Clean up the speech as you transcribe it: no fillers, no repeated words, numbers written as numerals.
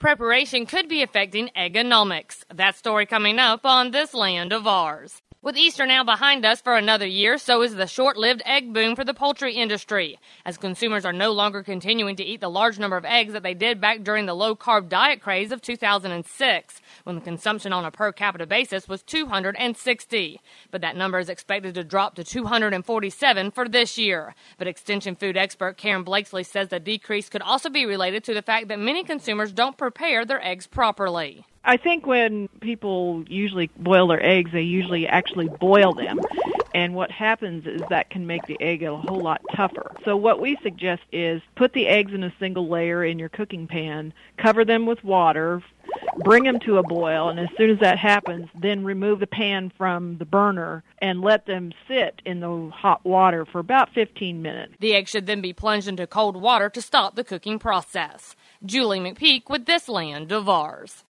preparation could be affecting economics. That story coming up on This Land of Ours. With Easter now behind us for another year, so is the short-lived egg boom for the poultry industry, as consumers are no longer continuing to eat the large number of eggs that they did back during the low-carb diet craze of 2006, when the consumption on a per capita basis was 260. But that number is expected to drop to 247 for this year. But Extension food expert Karen Blakesley says the decrease could also be related to the fact that many consumers don't prepare their eggs properly. I think when people usually boil their eggs, they usually actually boil them. And what happens is that can make the egg a whole lot tougher. So what we suggest is put the eggs in a single layer in your cooking pan, cover them with water, bring them to a boil, and as soon as that happens, then remove the pan from the burner and let them sit in the hot water for about 15 minutes. The eggs should then be plunged into cold water to stop the cooking process. Julie McPeak with This Land of Ours.